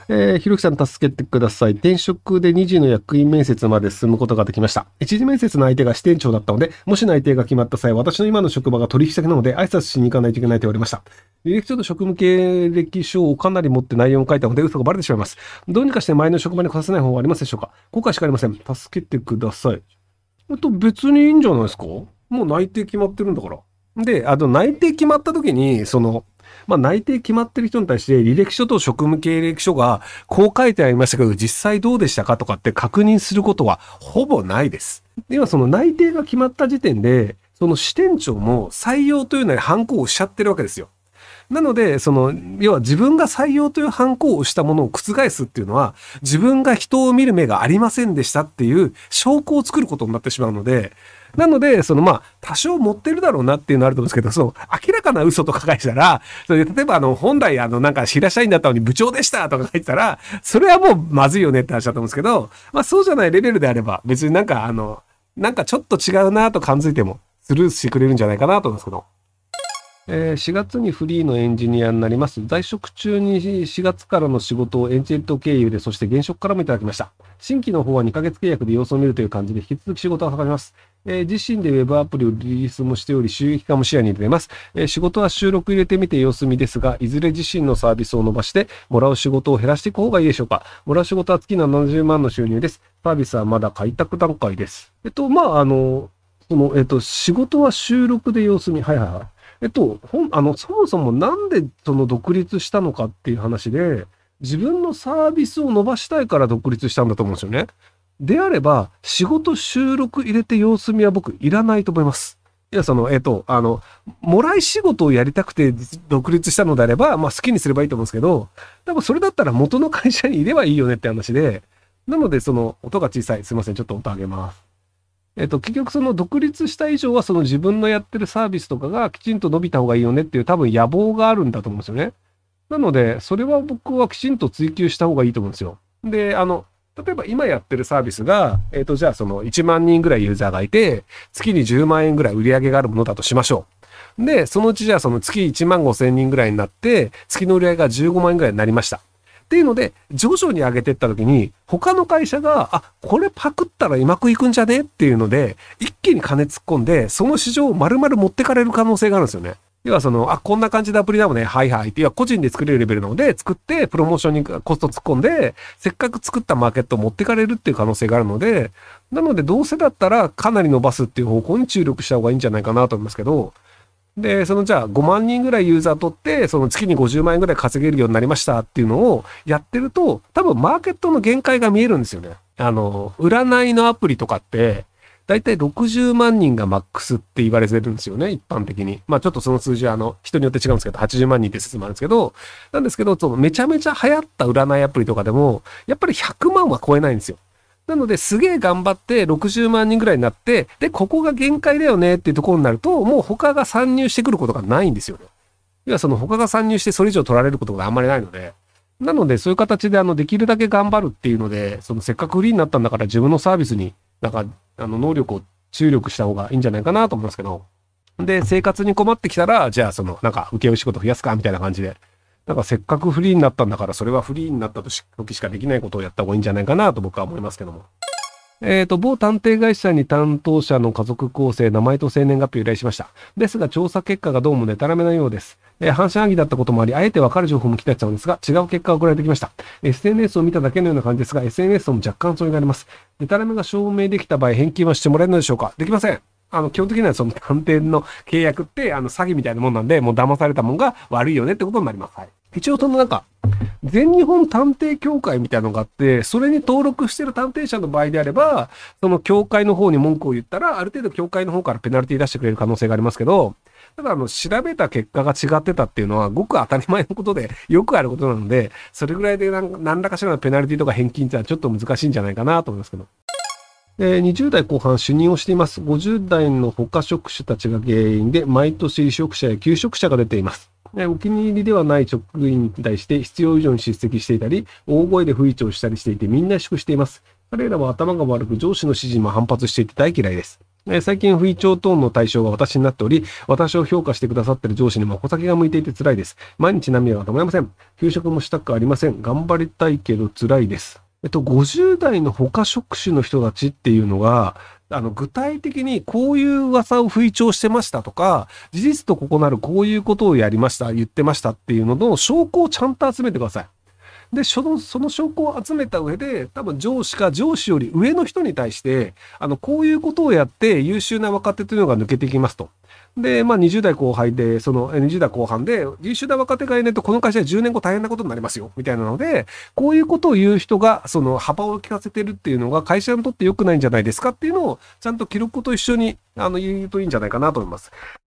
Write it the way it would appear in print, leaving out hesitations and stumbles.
ひろきさん助けてください。転職で2次の役員面接まで進むことができました。1次面接の相手が支店長だったので、もし内定が決まった際、私の今の職場が取引先なので挨拶しに行かないといけないと言われました。履歴書と職務経歴書をかなり持って内容を書いたので嘘がバレてしまいます。どうにかして前の職場に来させない方法はありますでしょうか？後悔しかありません。助けてください。別にいいんじゃないですか？もう内定決まってるんだから。で、内定決まった時に、内定決まってる人に対して履歴書と職務経歴書がこう書いてありましたけど、実際どうでしたかとかって確認することはほぼないです。では、その内定が決まった時点で、その支店長も採用というのにハンコをしちゃってるわけですよ。なので、要は自分が採用というハンコをしたものを覆すっていうのは、自分が人を見る目がありませんでしたっていう証拠を作ることになってしまうので、なので、多少持ってるだろうなっていうのはあると思うんですけど、明らかな嘘とか書いてたら、例えば本来平社員だったのに部長でしたとか書いてたら、それはもうまずいよねって話だと思うんですけど、そうじゃないレベルであれば、別にちょっと違うなと感づいてもスルーしてくれるんじゃないかなと思うんですけど。4月にフリーのエンジニアになります。在職中に4月からの仕事をエージェント経由で、そして現職からもいただきました。新規の方は2ヶ月契約で様子を見るという感じで、引き続き仕事を図ります。自身でウェブアプリをリリースもしており、収益化も視野に入れています。仕事は収録入れてみて様子見ですが、いずれ自身のサービスを伸ばして、もらう仕事を減らしていく方がいいでしょうか。もらう仕事は月70万の収入です。サービスはまだ開拓段階です。仕事は収録で様子見。はいはいはい。そもそもなんで独立したのかっていう話で、自分のサービスを伸ばしたいから独立したんだと思うんですよね。であれば、仕事収録入れて様子見は僕いらないと思います。いや、もらい仕事をやりたくて独立したのであれば、好きにすればいいと思うんですけど、多分それだったら元の会社にいればいいよねって話で、なので音が小さい。すいません。ちょっと音上げます。結局独立した以上は自分のやってるサービスとかがきちんと伸びた方がいいよねっていう多分野望があるんだと思うんですよね。なので、それは僕はきちんと追求した方がいいと思うんですよ。で、例えば今やってるサービスが、じゃあ1万人ぐらいユーザーがいて、月に10万円ぐらい売り上げがあるものだとしましょう。で、そのうちじゃあ月1万5千人ぐらいになって、月の売り上げが15万円ぐらいになりました。っていうので、徐々に上げていったときに、他の会社が、これパクったらうまくいくんじゃねっていうので、一気に金突っ込んで、その市場を丸々持ってかれる可能性があるんですよね。要はこんな感じでアプリだもんね。はいはいって。要は個人で作れるレベルなので、作ってプロモーションにコスト突っ込んで、せっかく作ったマーケットを持ってかれるっていう可能性があるので、なのでどうせだったらかなり伸ばすっていう方向に注力した方がいいんじゃないかなと思いますけど、で、じゃあ5万人ぐらいユーザー取って、月に50万円ぐらい稼げるようになりましたっていうのをやってると、多分マーケットの限界が見えるんですよね。占いのアプリとかって、だいたい60万人がマックスって言われてるんですよね、一般的に。ちょっとその数字は人によって違うんですけど、80万人って説もあるんですけど、なんですけど、めちゃめちゃ流行った占いアプリとかでも、やっぱり100万は超えないんですよ。なので、すげえ頑張って60万人ぐらいになって、で、ここが限界だよねっていうところになると、もう他が参入してくることがないんですよね。要は他が参入してそれ以上取られることがあんまりないので、なので、そういう形でできるだけ頑張るっていうので、せっかくフリーになったんだから自分のサービスに能力を注力した方がいいんじゃないかなと思いますけど。で、生活に困ってきたら、じゃあ請負仕事増やすかみたいな感じで。せっかくフリーになったんだから、それはフリーになった時しかできないことをやった方がいいんじゃないかなと僕は思いますけども。某探偵会社に担当者の家族構成、名前と生年月日を依頼しました。ですが、調査結果がどうもデタラメなようです。半信半疑だったこともあり、あえて分かる情報も期待したのですが、違う結果が送られてきました。SNS を見ただけのような感じですが、SNS とも若干相違があります。デタラメが証明できた場合、返金はしてもらえるのでしょうか？できません。基本的には探偵の契約って、詐欺みたいなもんなんで、もう騙されたもんが悪いよねってことになります。はい。一応全日本探偵協会みたいなのがあって、それに登録してる探偵社の場合であれば、協会の方に文句を言ったら、ある程度協会の方からペナルティ出してくれる可能性がありますけど、ただ調べた結果が違ってたっていうのは、ごく当たり前のことで、よくあることなので、それぐらいで何らかしらのペナルティとか返金ってのはちょっと難しいんじゃないかなと思いますけど。20代後半主任をしています。50代の他職種たちが原因で、毎年離職者や休職者が出ています。お気に入りではない職員に対して必要以上に叱責していたり、大声で不意調したりしていてみんな萎縮しています。彼らは頭が悪く上司の指示にも反発していて大嫌いです。 最近不意調等の対象が私になっており、私を評価してくださっている上司にも小先が向いていて辛いです。毎日涙が止まりません。休職もしたくありません。頑張りたいけど辛いです。50代の他職種の人たちっていうのが、具体的にこういう噂を吹聴してましたとか、事実と異なるこういうことをやりました、言ってましたっていうのの証拠をちゃんと集めてください。で、その証拠を集めた上で、多分上司か上司より上の人に対して、こういうことをやって優秀な若手というのが抜けてきますと。で、20代後輩で、20代後半で、優秀な若手がいないと、この会社は10年後大変なことになりますよ、みたいなので、こういうことを言う人が、幅を利かせてるっていうのが、会社にとって良くないんじゃないですかっていうのを、ちゃんと記録と一緒に、言うといいんじゃないかなと思います。